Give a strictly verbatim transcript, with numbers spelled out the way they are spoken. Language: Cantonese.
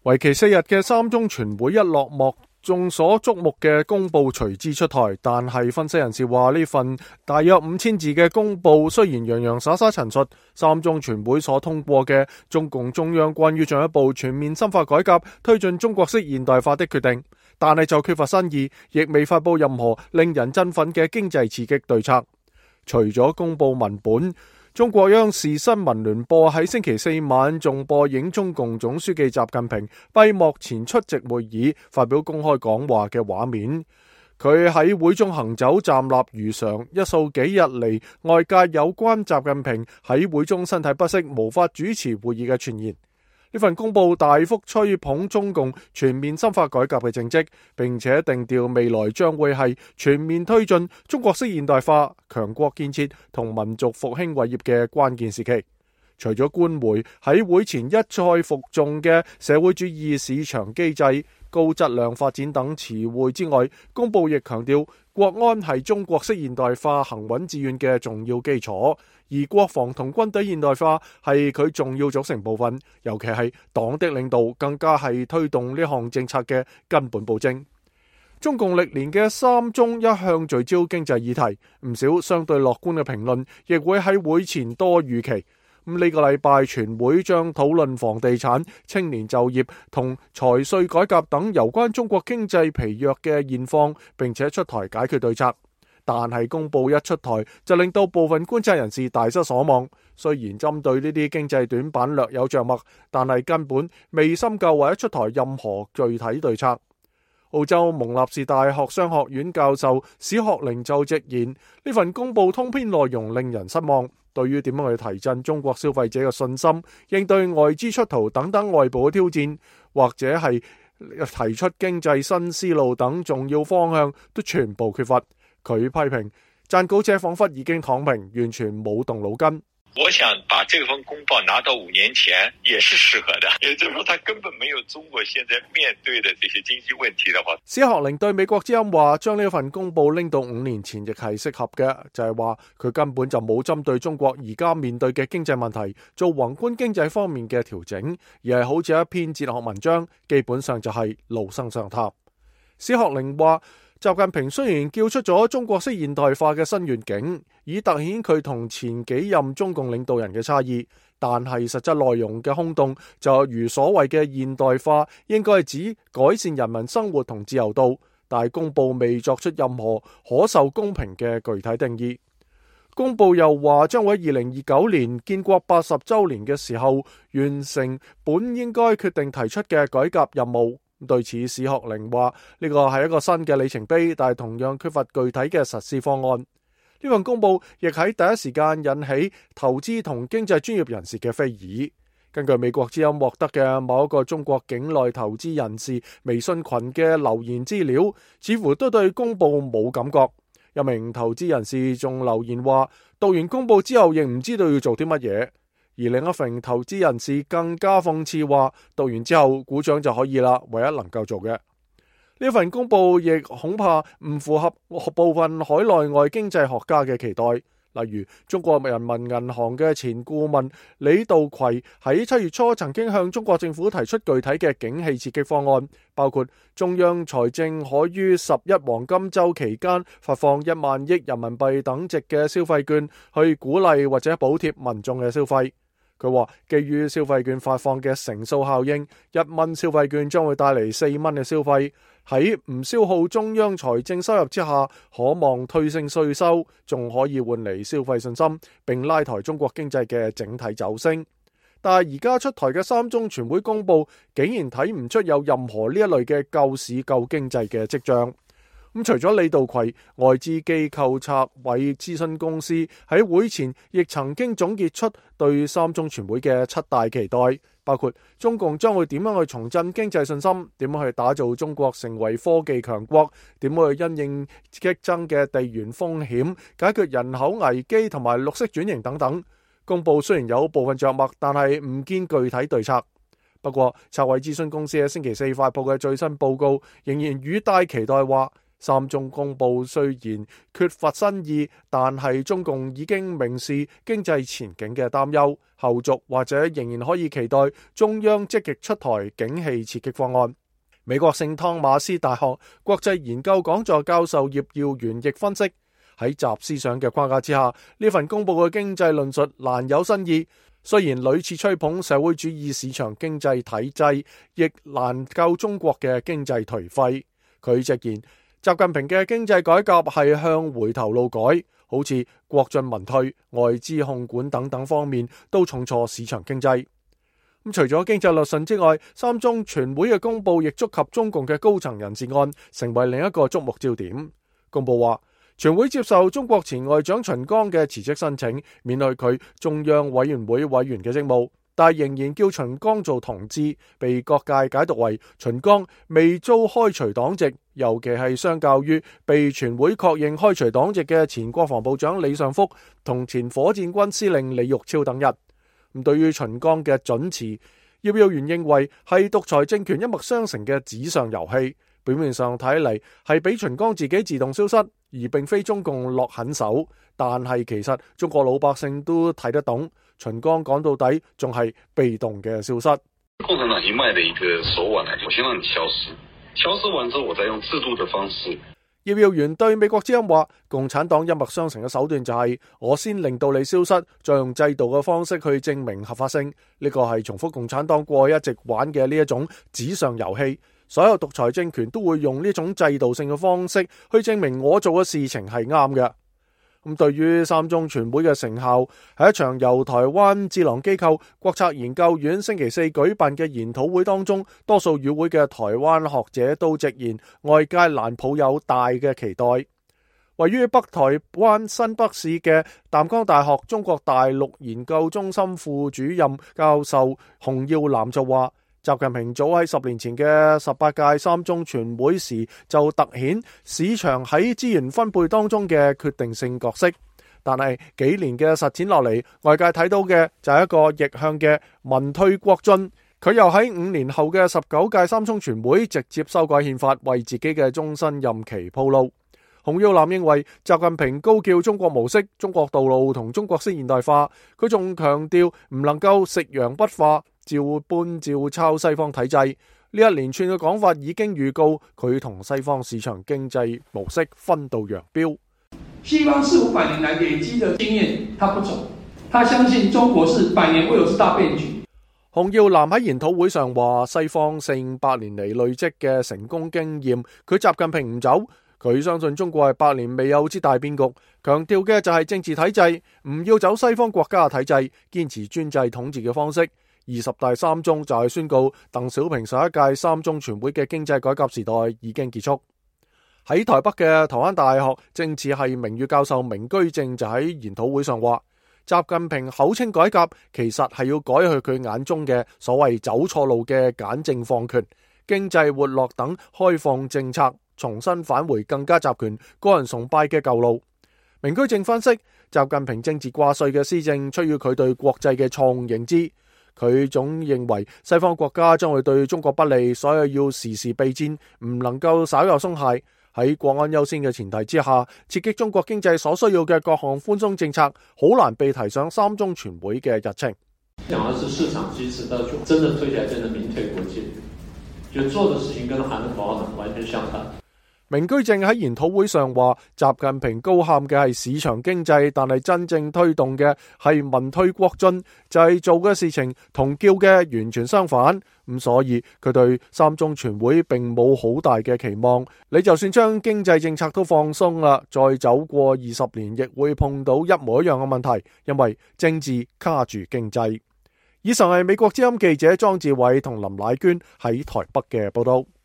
為期四日嘅三中全會一落幕，眾所矚目嘅公報隨之出台，但係分析人士話呢份大約五千字嘅公報雖然洋洋灑灑陳述三中全會所通過嘅中共中央關於進一步全面深化改革、推進中國式現代化的決定，但係就缺乏新意，亦未發佈任何令人振奮嘅經濟刺激對策。除咗公報文本，中國央視新聞聯播喺星期四晚仲播映中共總書記習近平閉幕前出席會議發表公開講話嘅畫面。佢喺會中行走站立如常，一掃幾日嚟外界有關習近平喺會中身體不適無法主持會議嘅傳言。呢份公報大幅吹捧中共全面深化改革嘅政績，並且定調未來將會係全面推進中國式現代化、強國建設同民族復興偉業嘅關鍵時期。除咗官媒喺會前一再復誦嘅社會主義市場機制、高質量發展等詞彙之外，公報亦強調國安係中國式現代化行穩致遠嘅重要基礎，而國防同軍隊現代化係佢重要組成部分，尤其係黨的領導更加係推動呢項政策嘅根本保證。中共歷年嘅三中一向聚焦經濟議題，唔少相對樂觀嘅評論亦會喺會前多預期。咁呢個禮拜全會將討論房地產、青年就業同財稅改革等有關中國經濟疲弱嘅現況，並且出台解決對策。但係公報一出台，就令到部分觀察人士大失所望。雖然針對呢啲經濟短板略有着墨，但係根本未深究或者出台任何具體對策。澳洲蒙納士大學商學院教授史學寧就直言，呢份公報通篇內容令人失望。對於點樣去提振中國消費者嘅信心、應對外資出逃等等外部嘅挑戰，或者係提出經濟新思路等重要方向，都全部缺乏。佢批評撰稿者仿佛已經躺平，完全冇動腦筋。 我想把這份公報拿到五年前也是適合的，也就是說，他根本沒有中國現在面對的這些經濟問題的話。 史學寧對美國之音話，將呢份公報拎到五年前亦係適合嘅，就係話佢根本就冇針對中國而家面對嘅經濟問題做宏觀經濟方面嘅調整，而係好似一篇哲學文章，基本上就係老生常談。史學寧話，習近平雖然叫出咗中國式現代化嘅新願景，以凸顯佢同前幾任中共領導人嘅差異，但係實質內容嘅空洞就如所謂嘅現代化應該係指改善人民生活同自由度，但係公報未作出任何可受公平嘅具體定義。公報又話將會喺二零二九年建國八十週年嘅時候完成本應該決定提出嘅改革任務。對此，史學寧話呢個係一個新嘅里程碑，但係同樣缺乏具體嘅實施方案。呢份公報亦喺第一時間引起投資同經濟專業人士嘅非議。根據美國之音獲得嘅某一個中國境內投資人士微信群嘅留言資料，似乎都對公報冇感覺。一名投資人士仲留言話，讀完公報之後亦唔知道要做啲乜嘢。而另一名投資人士更加諷刺話，讀完之後鼓掌就可以啦，唯一能夠做嘅。呢份公報亦恐怕唔符合部分海內外經濟學家嘅期待，例如中國人民銀行嘅前顧問李道葵喺七月初曾經向中國政府提出具體嘅景氣刺激方案，包括中央財政可於十一黃金週期間發放一萬億人民幣等值嘅消費券，去鼓勵或者補貼民眾嘅消費。佢話，基於消費券發放嘅乘數效應，一蚊消費券將會帶嚟四蚊嘅消費。喺唔消耗中央財政收入之下，可望推升稅收，仲可以換嚟消費信心，並拉抬中國經濟嘅整體走升。但係而家出台嘅三中全會公報，竟然睇唔出有任何呢一類嘅救市救經濟嘅跡象。咁除咗李道葵，外資機構策委諮詢公司喺會前亦曾經總結出對三中全會嘅七大期待，包括中共將會點樣去重振經濟信心，點樣去打造中國成為科技強國，點樣去因應激增嘅地緣風險，解決人口危機同埋綠色轉型等等。公報雖然有部分着墨，但係唔見具體對策。不過策委諮詢公司喺星期四發佈嘅最新報告仍然語帶期待話， 三中公報雖然缺乏新意，但係中共已經明示經濟前景嘅擔憂，後續或者仍然可以期待中央積極出台景氣刺激方案。美國聖湯馬斯大學國際研究講座教授葉耀元亦分析，喺習思想嘅框架之下，呢份公佈嘅經濟論述難有新意。雖然屢次吹捧社會主義市場經濟體制，亦難救中國嘅經濟頹廢。佢直言，習近平嘅經濟改革係向回頭路改，好似國進民退、外資控管等等方面都重挫市場經濟。咁除咗經濟論述之外，三中全會嘅公佈亦觸及中共嘅高層人事案，成為另一個矚目焦點。公佈話，全會接受中國前外長秦剛嘅辭職申請，免去佢中央委員會委員嘅職務，但仍然叫秦剛做同志，被各界解讀為秦剛未遭開除黨籍，尤其係相較於被全會確認開除黨籍嘅前國防部長李尚福同前火箭軍司令李玉超等人。咁對於秦剛嘅准辭，葉耀元認為係獨裁政權一脈相承嘅紙上遊戲，表面上睇嚟係俾秦剛自己自動消失，而並非中共落狠手，但係其實中國老百姓都睇得懂，秦剛講到底仲係被動嘅消失。 共產黨一脈的一個手腕嚟，我先讓你消失，消失完之後我再用制度的方式。 葉耀元對美國之音話，共產黨一脈相承嘅手段就係我先令到你消失，再用制度嘅方式去證明合法性。呢個係重複共產黨過去一直玩嘅呢一種紙上遊戲。所有獨裁政權都會用呢種制度性嘅方式去證明我做嘅事情係啱嘅。咁對於三中全會嘅成效，喺一場由台灣智囊機構國策研究院星期四舉辦嘅研討會當中，多數與會嘅台灣學者都直言，外界難抱有大嘅期待。位於北台灣新北市嘅淡江大學中國大陸研究中心副主任教授洪耀南就話，習近平早喺十年前嘅十八屆三中全會時就凸顯市場喺資源分配當中嘅決定性角色，但係幾年嘅實踐落嚟，外界睇到嘅就係一個逆向嘅民退國進。佢又喺五年後嘅十九屆三中全會直接修改憲法，為自己嘅終身任期鋪路。洪耀南認為，習近平高叫中國模式、中國道路同中國式現代化，佢仲強調唔能夠食洋不化，照搬照抄西方體制。呢一連串嘅講法已經預告佢同西方市場經濟模式分道揚鑣。 西方四五百年來累積的經驗，他不走，他相信中國是百年未有之大變局。 洪耀南喺研討會上話，西方四五百年嚟累積嘅成功經驗，佢習近平唔走。佢相信中國係百年未有之大變局，強調嘅就係政治體制，唔要走西方國家嘅體制，堅持專制統治嘅方式。二十大三中就係宣告鄧小平上一屆三中全會嘅經濟改革時代已經結束。喺台北嘅台灣大學政治系名譽教授明居正就喺研討會上話，習近平口稱改革，其實係要改去佢眼中嘅所謂走錯路嘅簡政放權、經濟活絡等開放政策，重新返回更加集權、個人崇拜嘅舊路。明居正分析，習近平政治掛帥嘅施政出於佢對國際嘅錯誤認知。佢總認為西方國家將會對中國不利，所以要時時備戰，唔能夠稍有鬆懈。喺國安優先嘅前提之下，刺激中國經濟所需要嘅各項寬鬆政策，好難被提上三中全會嘅日程。 講的是市場支持的，就真的推起來，真的民退國進，就做的事情跟韓國保黨完全相反。 明居正喺研討會上話，習近平高喊嘅係市場經濟，但係真正推動嘅係民退國進，就係做嘅事情同叫嘅完全相反。咁所以佢對三中全會並冇好大嘅期望。你就算將經濟政策都放鬆啦，再走過二十年，亦會碰到一模一樣嘅問題，因為政治卡住經濟。以上係美國之音記者莊志偉同林乃娟喺台北嘅報道。